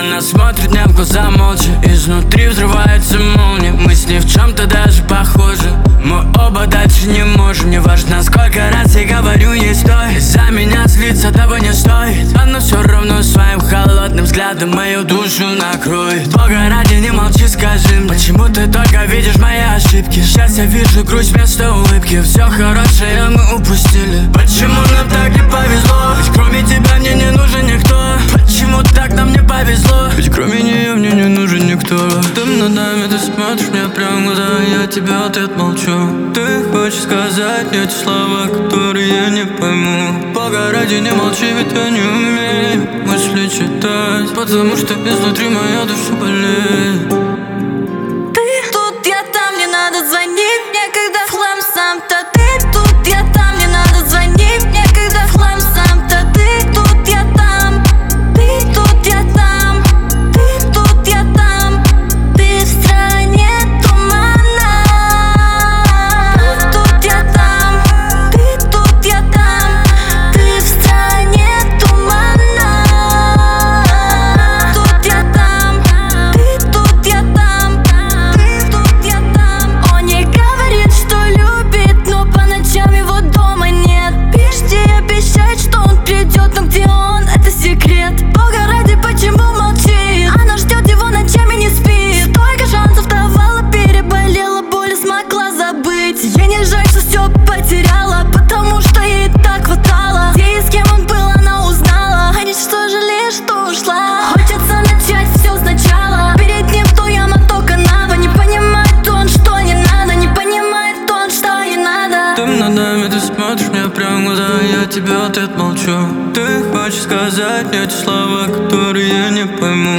Она смотрит мне в глаза молча, изнутри взрывается молния. Мы с ней в чем-то даже похожи, мы оба дальше не можем. Не важно, сколько раз я говорю ей стой, за меня злиться того не стоит. Она все равно своим холодным взглядом мою душу накроет. Бога ради, не молчи, скажи мне, почему ты только видишь мои ошибки? Сейчас я вижу грусть вместо улыбки, все хорошее мы упустили. Почему нам так не повезло? Ведь кроме тебя мне не нужен никто. Почему так нам не повезло? Ведь кроме нее мне не нужен никто. Ты над нами, ты смотришь мне прямо в глаза, я тебе ответ молчу. Ты хочешь сказать мне эти слова, которые я не пойму. Бога ради, не молчи, ведь я не умею мысли читать, потому что изнутри моя душа болеет. Ты тут, я там, не надо звонить мне, когда в хлам сам-то. Ты тут, я там, не надо звонить мне, когда в хлам сам-то. Ты тут, я там, ты тут, я там, ты тут, я там. Ты в стране тумана. Ты тут, я там, ты тут, я там. Ты в стране тумана. Тут я там, ты тут, я там. Ты тут, я там. Он ей говорит, что любит, но по ночам его дома нет. Пишите и обещает, что он придет, но где он, это секрет. Бога ради, почему молчит? Она ждет его ночами, не спит. Столько шансов давала, переболела, боли смогла забыть. Ей не жаль, что все потеряла, потому что ей так хватало. Где и с кем он был, она узнала. А ничто жалеет, что ушла. Хочется начать все сначала. Перед ним то яма, то канава. Не понимает он, что не надо. Не понимает он, что не надо. Ты над нами, ты смотришь мне прямо в глаза, я тебе ответ молчу. Ты хочешь сказать мне эти слова, которые я не пойму.